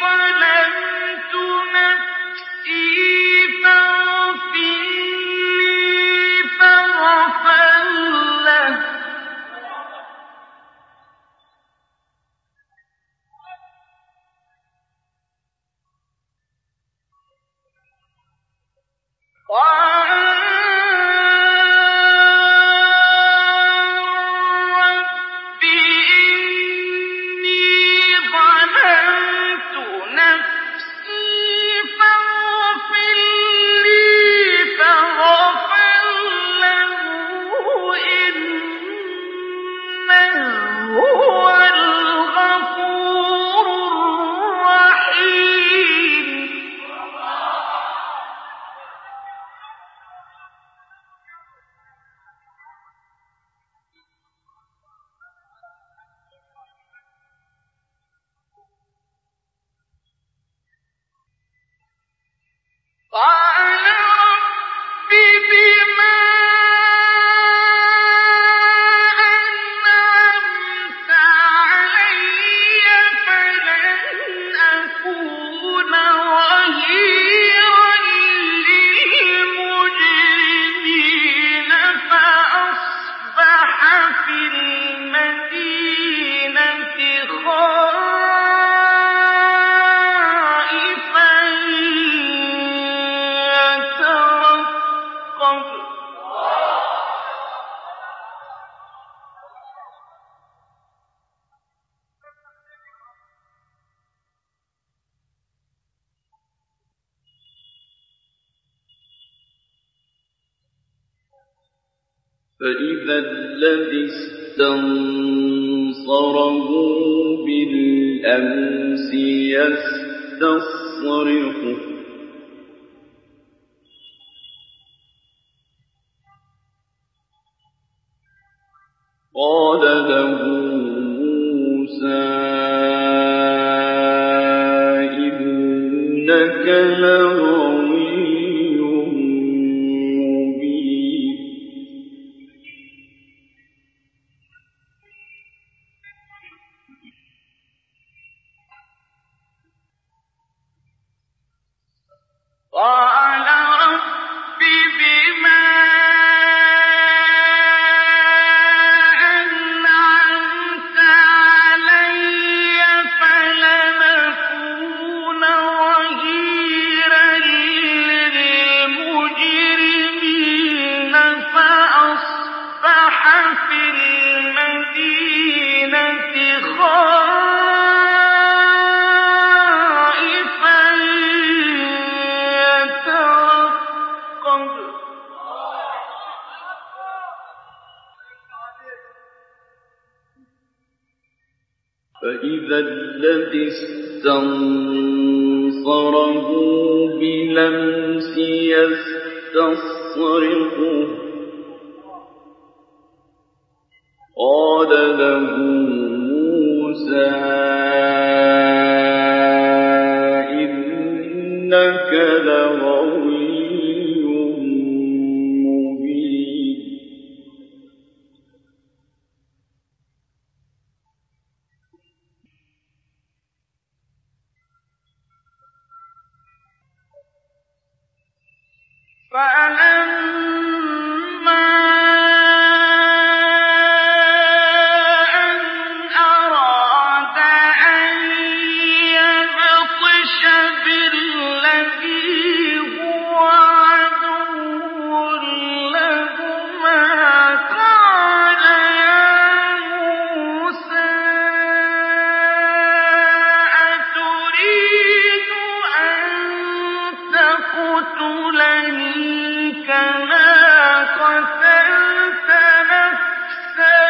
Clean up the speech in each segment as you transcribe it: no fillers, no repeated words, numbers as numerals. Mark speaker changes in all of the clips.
Speaker 1: ظلمت نفسي فاغفر لي فغفر له قال رب بما أنعمت علي فلن أكون ظهيرا للمجرمين فأصبح في المدينة خائفا يترقب
Speaker 2: فإذا الذي استنصره بالأمس يستصرخه قال له موسى إنك لغوي مبين
Speaker 1: قال رب بما أنعمت علي فلن أكون ظهيرا للمجرمين فأصبح في المدينة خائفا يترقب
Speaker 2: فإذا الذي استنصره بالأمس يستصرخه قال له موسى إنك لغوي مبين
Speaker 1: فلما أن أراد أن يبطش بالذي هو عدو لهما قال يا موسى أتريد أن تقتلني كما قتلت نفسا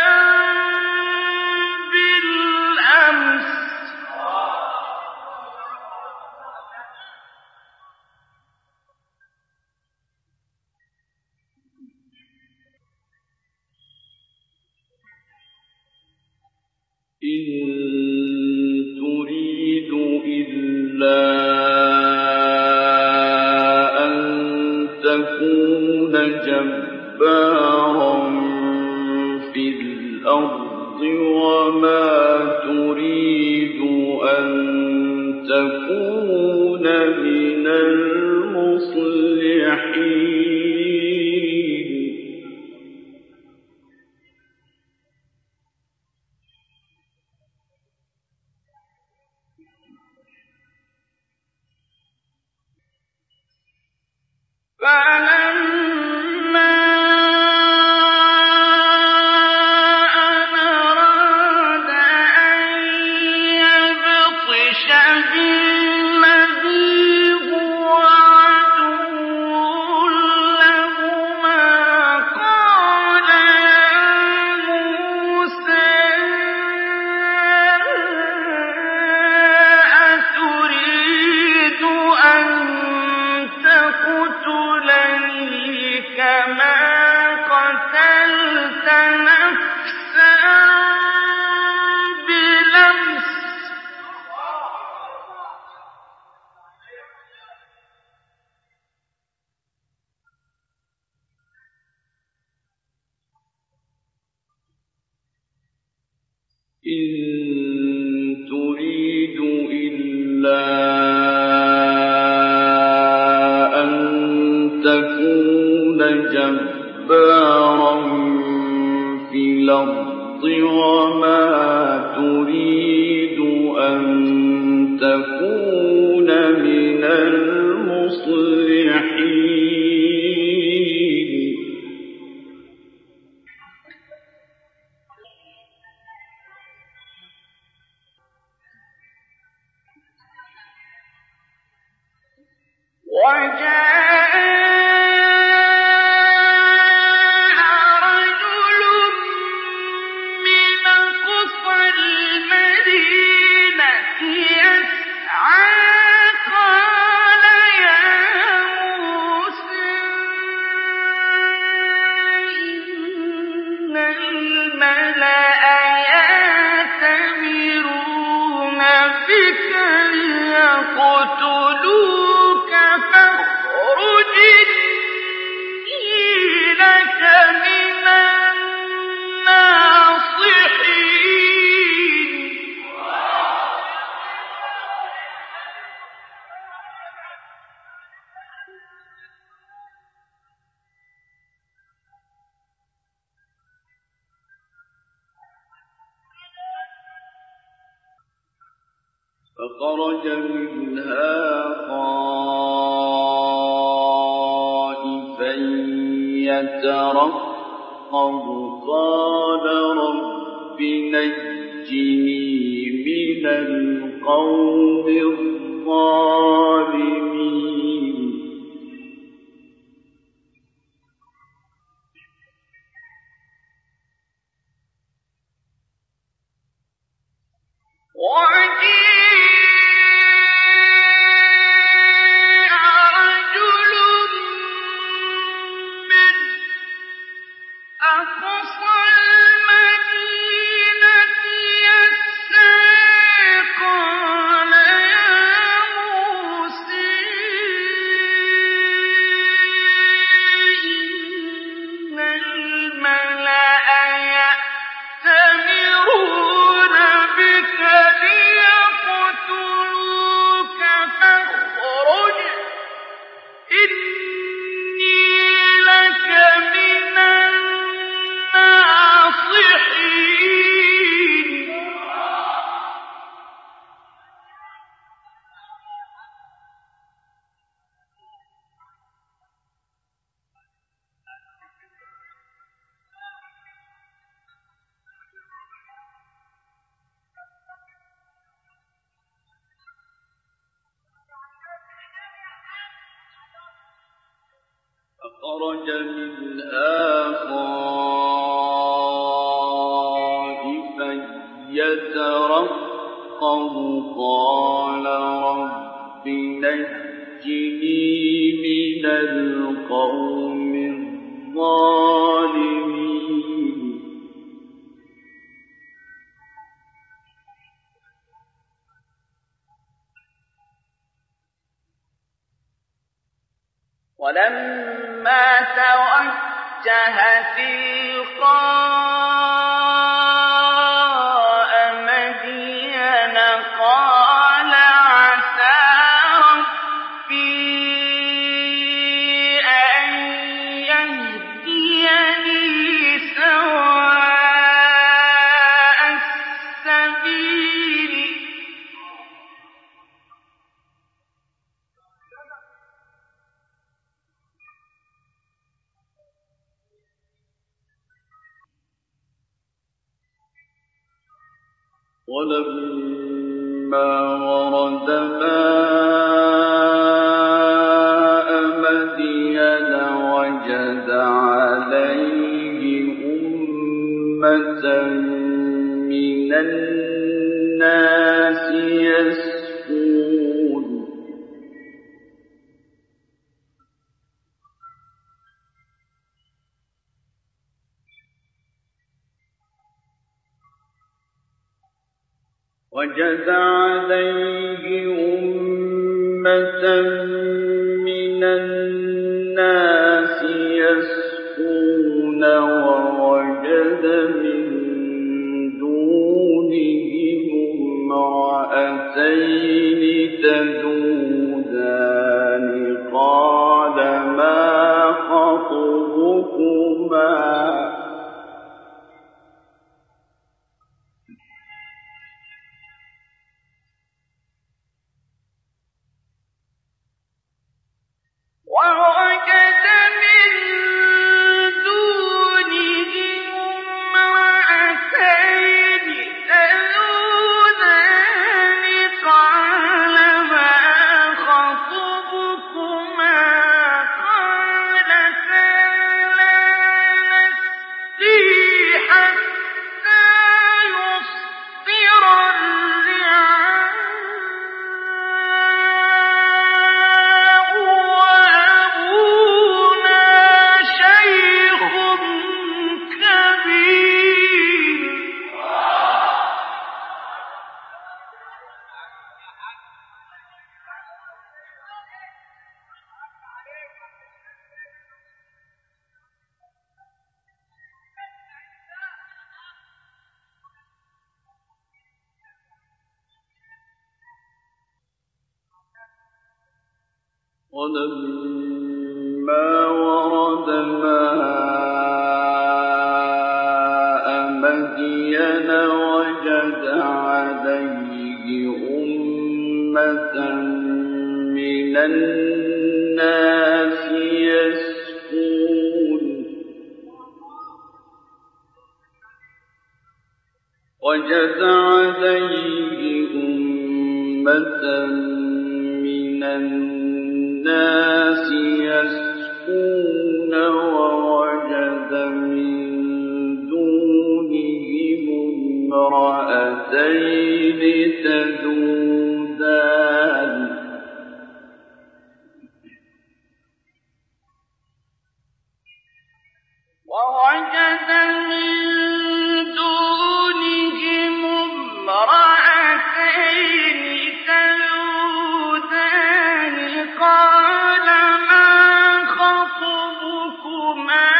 Speaker 1: بالأمس
Speaker 2: إن تريد إلا أن تكون جبارا في الأرض وما تريد أن تكون من المصلحين
Speaker 1: فلما أن أراد أن يبطش بالذي هو عدو لهما قال يا موسى أتريد أن تقتلني كما قتلت نفسا بنفس
Speaker 2: إن تريد إلا أن تكون جبارا في الأرض وما تريد أن تكون من المصلحين
Speaker 1: وجاء رجل من أقصى المدينة يسعى قال يا موسى إن الملأ يأتمرون بك ليقتلوك فاخرج إني لك من الناصحين
Speaker 2: فخرج منها خائفا يترقب قال رب نجني من القوم الظالمين
Speaker 1: وجيء رجل من أقصى المدينة يسعى قال يا موسى إن الملأ يأتمرون بك ليقتلوك فاخرج إني لك من الناصحين
Speaker 2: فخرج منها خائفا يترقب قال رب نجني من القوم الظالمين
Speaker 1: ولما توجه تلقاء مدين قال عسى
Speaker 2: ولما ورد ماء مدين وجد عليه أمة من الناس يسقون وجد عليه أمة من الناس يسقون ووجد من دونهم امرأتين تذودان قال ما خطبكما
Speaker 1: ووجد من دونهم امرأتين تذودان قال ما خطبكما قالتا لا نسقي حتى يصدر الرعاء وأبونا شيخ كبير
Speaker 2: ولما ورد ماء مدين وجد عليه أمة من الناس يسقون وجد عليه أمة من الناس يسقون ووجد من دونهم امرأتين تذودان
Speaker 1: ووجد من دونهم امرأتين تذودان قال ما خطبكما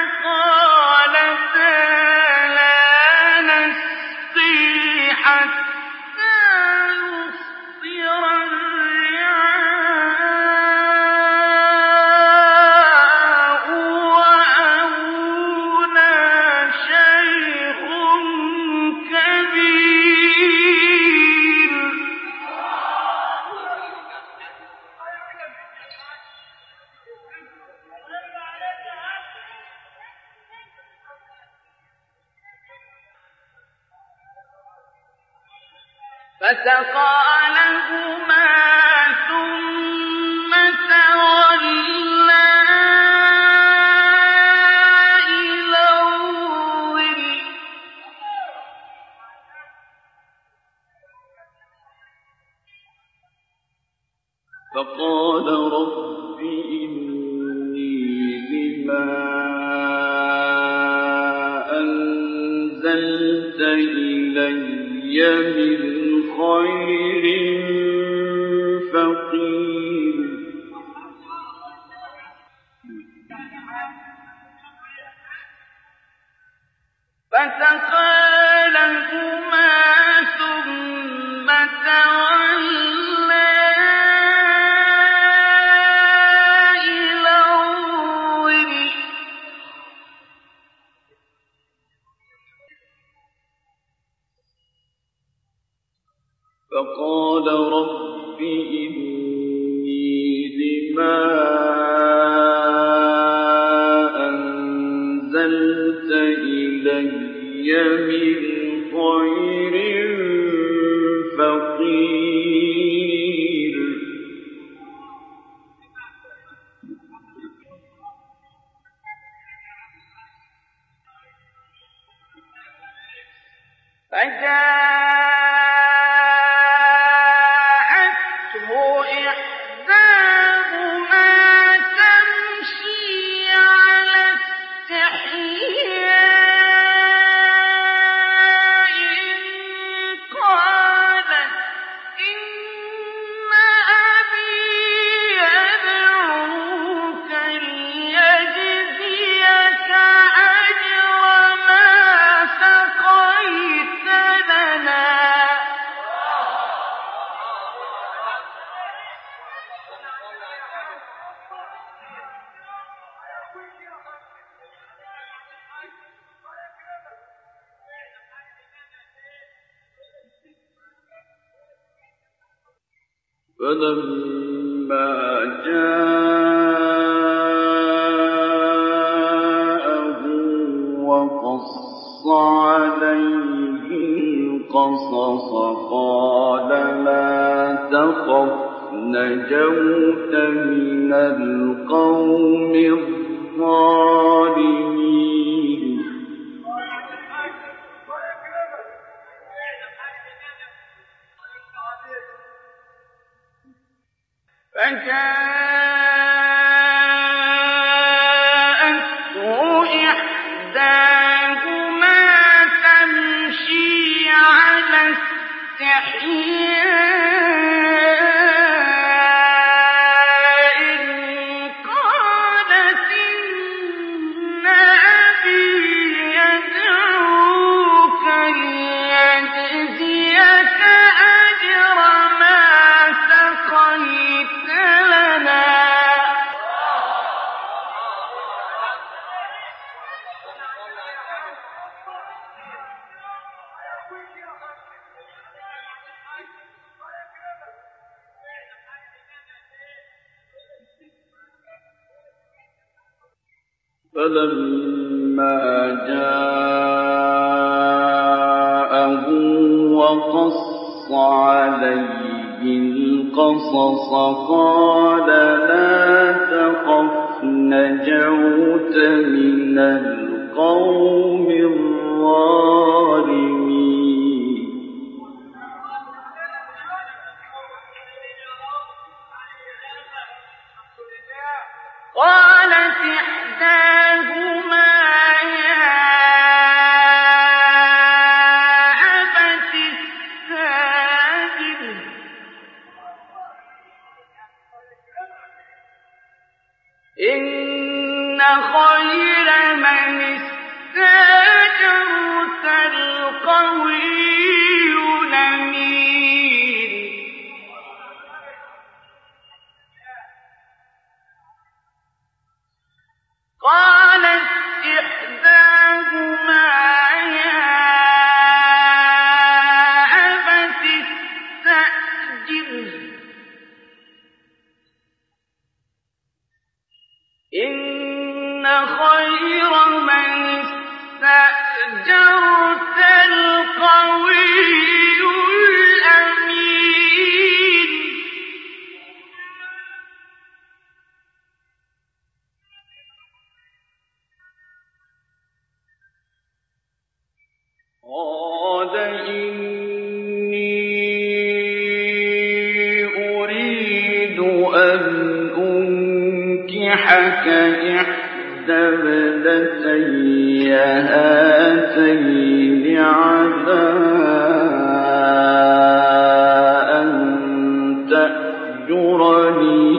Speaker 1: قالتا لا نسقي حتى يصدر الرعاء وأبونا شيخ كبير فسقى لهما ثم تولى إلى الظل
Speaker 2: فقال رب إني لما أنزلت إلي من خير فقير
Speaker 1: فسقى لهما ثم تولى إلى الظل
Speaker 2: فقال رب إني لما أنزلت إلي من خير فلما جاءه وقص عليه القصص قال لا تخف نجوت من القوم الظالمين
Speaker 1: فجاءته إحداهما تمشي على استحياء قالت إن أبي يدعوك ليجزيك أجر ما سقيت لنا
Speaker 2: فلما جاءه وقص عليه القصص قال لا تخف نجوت من القوم الظالمين
Speaker 1: قالت إحداهما يا أبت استأجره إن خير من استأجرت القوي الأمين قالت إحداهما يا أبت استأجره إن خير من استأجرت القوي الأمين
Speaker 2: قال إني أريد أن أنكحك إحدى ابنتي هاتين على أن تأجرني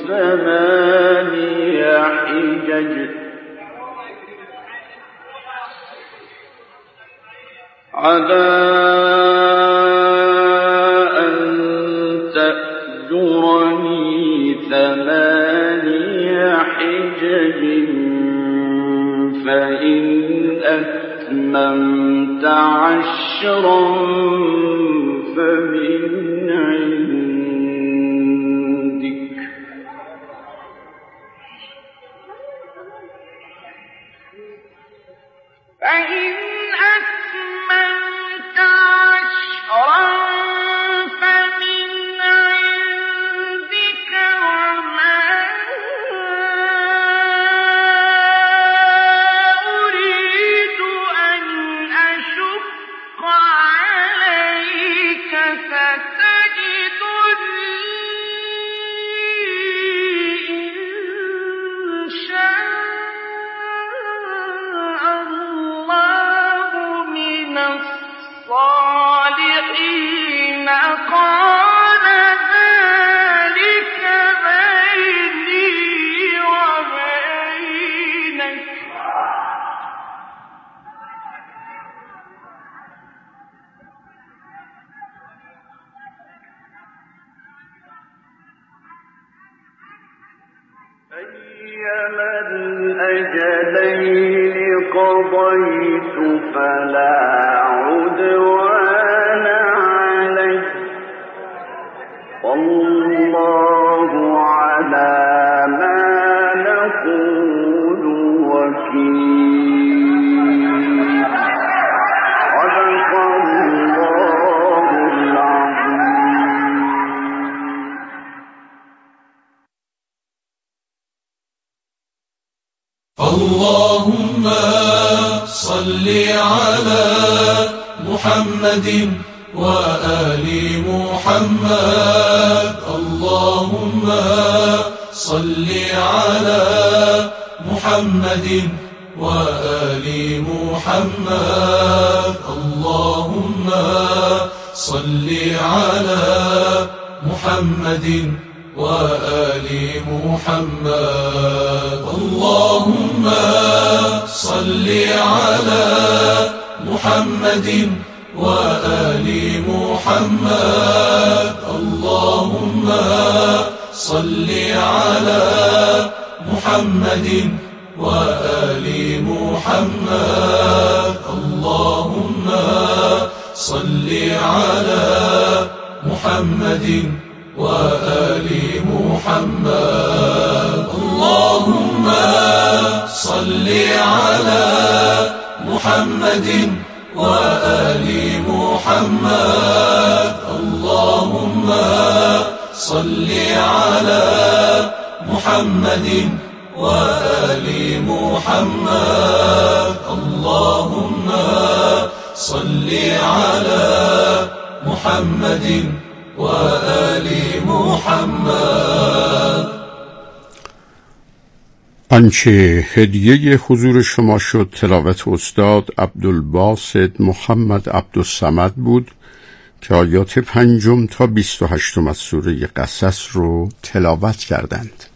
Speaker 2: 8 حجج على أن تأجرني 8 حجج فإن أتممت 10 فمن عندك
Speaker 1: فإن أتممت 10 فمن عندك وما أريد أن أشق عليك ستجدني إن شاء الله من الصالحين قال ذلك بيني وبينك
Speaker 2: أيما الأجلين قضيت فلا عدوان علي والله والله على ما نقول وكيل. صدق الله العظيم.
Speaker 3: اللهم صل على محمد وآل محمد. اللهم صل على محمد وآل محمد. اللهم صل على محمد وآل محمد. اللهم صل على محمد وآل محمد. اللهم صل على محمد وآل محمد. اللهم صل على محمد وآل محمد. اللهم صل على محمد وآل محمد. اللهم صل على محمد وآل محمد. اللهم صل على محمد وآل محمد.
Speaker 4: آنچه هدیه حضور شما شد تلاوت استاد عبدالباسط محمد عبدالصمد بود که آیات 5 تا 28 از سوره قصص رو تلاوت کردند.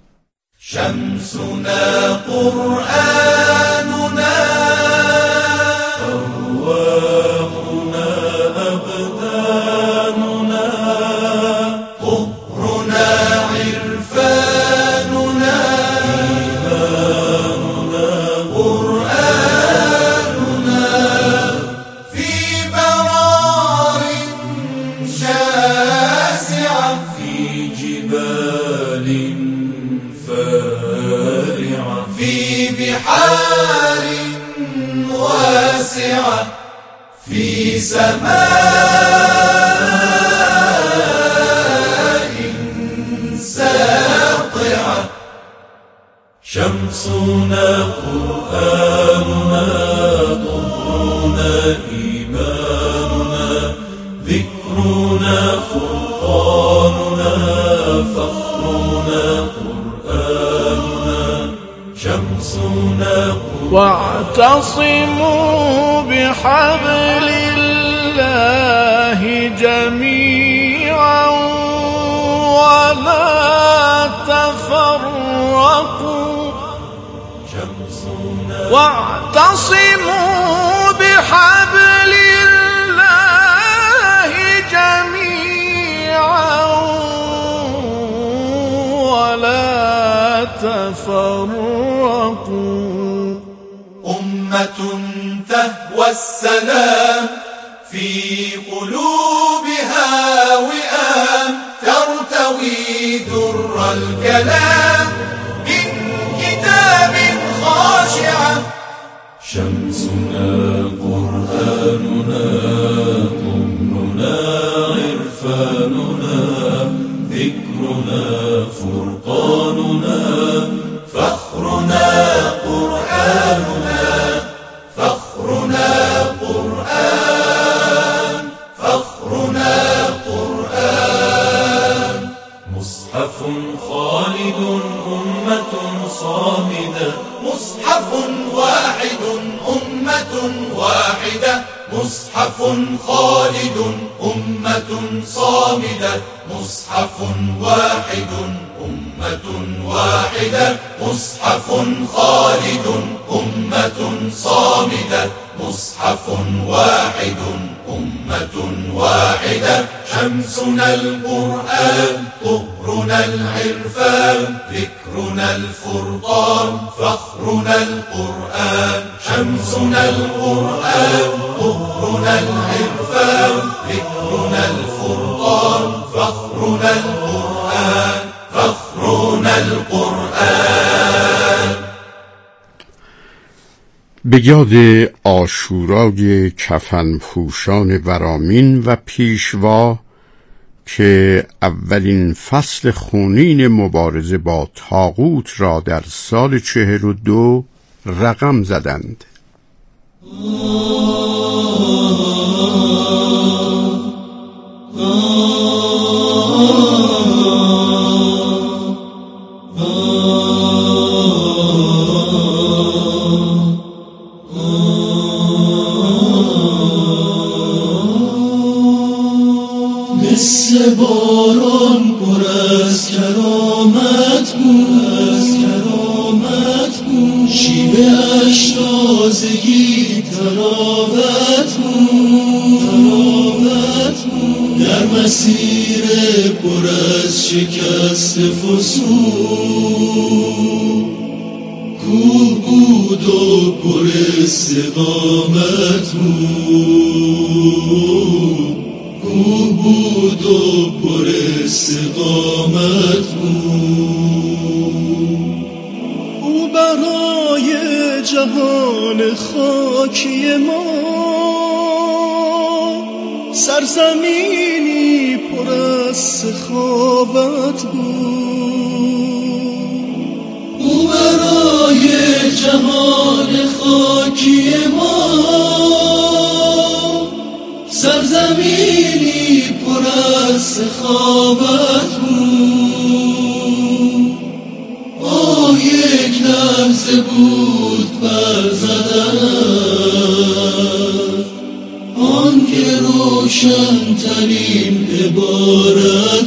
Speaker 3: شمسنا قرآننا أرواحنا أبداننا طهرنا عرفاننا إيماننا قرآننا في برار شاسعة في جبال فارعة في بحار واسعة في سماء ساطعة. شمسنا قرآننا طهرنا إيماننا ذكرنا فرقاننا فخرنا قرآننا. شمسنا
Speaker 1: واعتصموا بحبل الله جميعا ولا تفرقوا. واعتصموا بحبل الله جميعا ولا تفرقوا.
Speaker 3: أمة تهوى السلام في قلوبها وئام ترتوي در الكلام من كتاب خاشعة. شمسنا قرآننا طهرنا عرفاننا ذكرنا فرقاننا فخرنا قرآننا فخرنا قرآن فخرنا قرآن. مصحف خالد أمة صامدة مصحف واحد أمة واحدة. مصحف خالد أمة صامدة مصحف واحد أمة واحدة. مصحف خالد أمة صامدة مصحف واحد أمة واحدة. شمسنا القرآن طهرنا العرفان ذكرنا الفرقان فخرنا القرآن. شمسنا القرآن طهرنا العرفان ذكرنا الفرقان فخرنا فخرنا القرآن، فخرنا القرآن.
Speaker 4: به یاد عاشورای کفن پوشان ورامین و پیشوا که اولین فصل خونین مبارزه با طاغوت را در سال 42 رقم زدند.
Speaker 3: مثل باران پر از کرامت بود، شیوه اش تازگی تراوت بود، در مسیر پر از شکست فسون، کوه بود و پر استقامت بود، کوه بود و پر استقامت بود.
Speaker 1: او برای جهان خاکی ما سرزمینی پر از سخاوت بود.
Speaker 3: او برای جهان خاکی ما سرزمینی پر از سخاوت بود. آه یک لحظه بود بر زدن آن که روشن ترین عبارت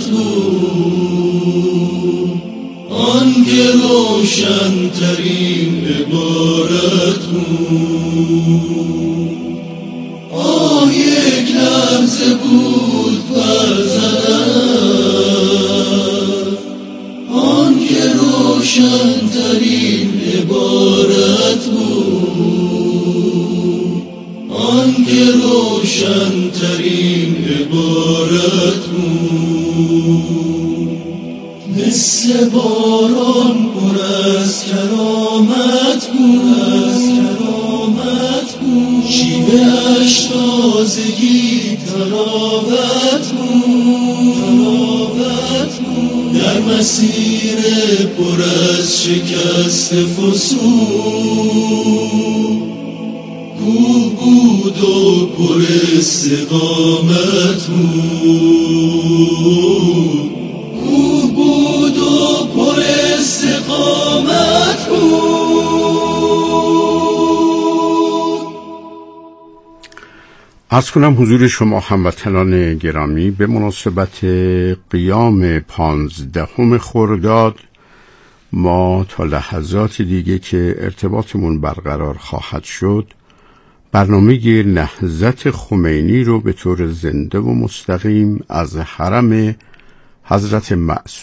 Speaker 3: بود، آن که روشن ترین عبارت بود. آه یک لحظه بود بر زدن آن که روشن ترین عبارت بود، آن که روشن ترین عبارت بود. مثل باران پر از کرامت بود، شیوه اش تازگی تراوت بود، در مسیر پر از شکست فسون، کوه بود و پر استقامت بود، کوه بود و پر استقامت بود.
Speaker 4: عرض کنم حضور شما هموطنان گرامی به مناسبت قیام 15 خرداد ما تا لحظات دیگه که ارتباطمون برقرار خواهد شد برنامه نهضت خمینی رو به طور زنده و مستقیم از حرم حضرت معصوم